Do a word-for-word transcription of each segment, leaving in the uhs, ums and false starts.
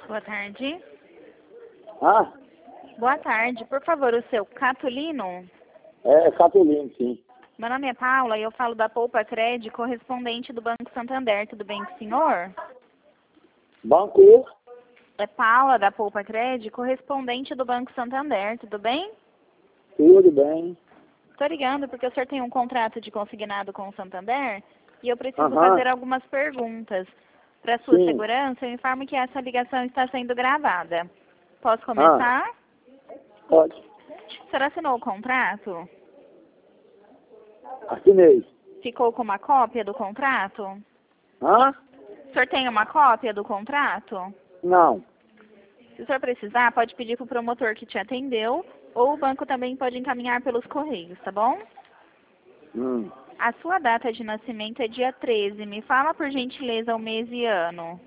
Boa tarde. Ah, Boa tarde. Por favor, o seu Catulino? é Catulino, sim. Meu nome é Paula e eu falo da Poupa Crédito, correspondente do Banco Santander. Tudo bem com o senhor? Banco? É Paula da Poupa Crédito, correspondente do Banco Santander. Tudo bem? Tudo bem. Estou ligando porque o senhor tem um contrato de consignado com o Santander e eu preciso Aham. fazer algumas perguntas. Para sua Sim. segurança, eu informo que essa ligação está sendo gravada. Posso começar? Ah, pode. O senhor assinou o contrato? Assinei. Ficou com uma cópia do contrato? Hã? O senhor tem uma cópia do contrato? Não. Se o senhor precisar, pode pedir para o promotor que te atendeu, ou o banco também pode encaminhar pelos correios, tá bom? Hum. A sua data de nascimento é dia treze. Me fala, por gentileza, o mês e ano.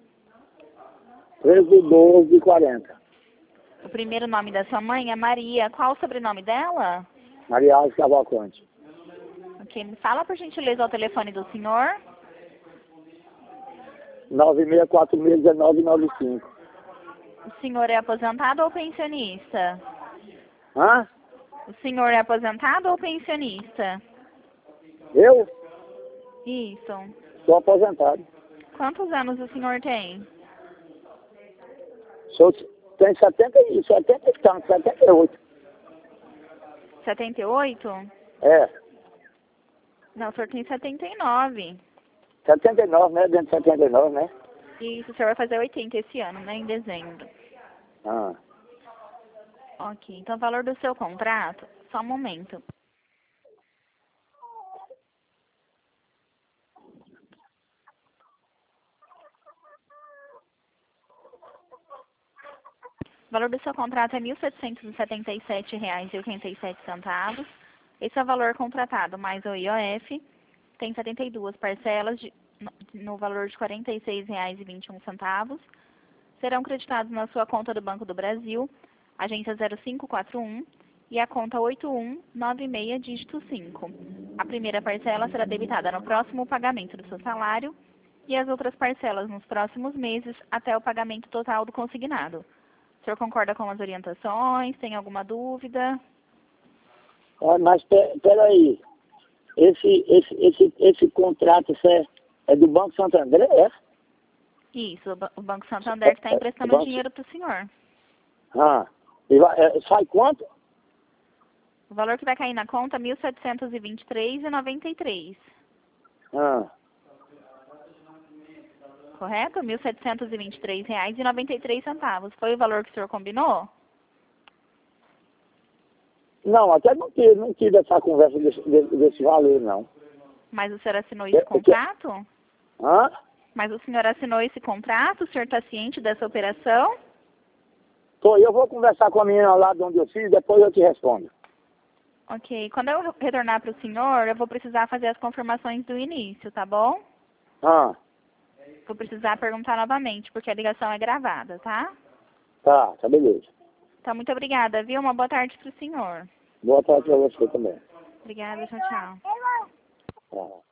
treze, doze, quarenta. O primeiro nome da sua mãe é Maria. Qual o sobrenome dela? Maria Alves Cavalcante. Ok, me fala, por gentileza, o telefone do senhor. nove seis quatro seis, um nove nove cinco. O senhor é aposentado ou pensionista? Hã? O senhor é aposentado ou pensionista? Eu Isso. sou aposentado. Quantos anos o senhor tem? Sou, tenho setenta, e- setenta e tanto, setenta e oito. setenta e oito? É. Não, o senhor tem setenta e nove. setenta e nove, né? Dentro de setenta e nove, né? Isso, o senhor vai fazer oitenta esse ano, né? Em dezembro. Ah. Ok, então o valor do seu contrato, só um momento. O valor do seu contrato é mil setecentos e setenta e sete reais e oitenta e sete centavos. Esse é o valor contratado, mais o I O F. Tem setenta e duas parcelas de, no, no valor de quarenta e seis reais e vinte e um centavos. Serão creditados na sua conta do Banco do Brasil, agência zero cinco quatro um, e a conta oito um nove seis, dígito cinco. A primeira parcela será debitada no próximo pagamento do seu salário e as outras parcelas nos próximos meses até o pagamento total do consignado. O senhor concorda com as orientações? Tem alguma dúvida? Ah, mas pe- peraí. Esse, esse, esse, esse contrato isso é, é do Banco Santander, é? Isso, o Ba- o Banco Santander que está emprestando Banco... dinheiro para o senhor. Ah. E vai, é, sai quanto? O valor que vai cair na conta é mil setecentos e vinte e três reais e noventa e três centavos. Ah. Correto? mil setecentos e vinte e três reais e noventa e três centavos. Foi o valor que o senhor combinou? Não, até não tive, não tive essa conversa desse, desse, desse valor, não. Mas o senhor assinou esse É, porque... contrato? Hã? Mas o senhor assinou esse contrato? O senhor está ciente dessa operação? Tô, eu vou conversar com a menina lá de onde eu fiz, depois eu te respondo. Ok. Quando eu retornar para o senhor, eu vou precisar fazer as confirmações do início, tá bom? Ah, Vou precisar perguntar novamente, porque a ligação é gravada, tá? tá, tá beleza. Então, muito obrigada, viu? Uma boa tarde para o senhor. Boa tarde pra você também. Obrigada, tchau, tchau. Tá.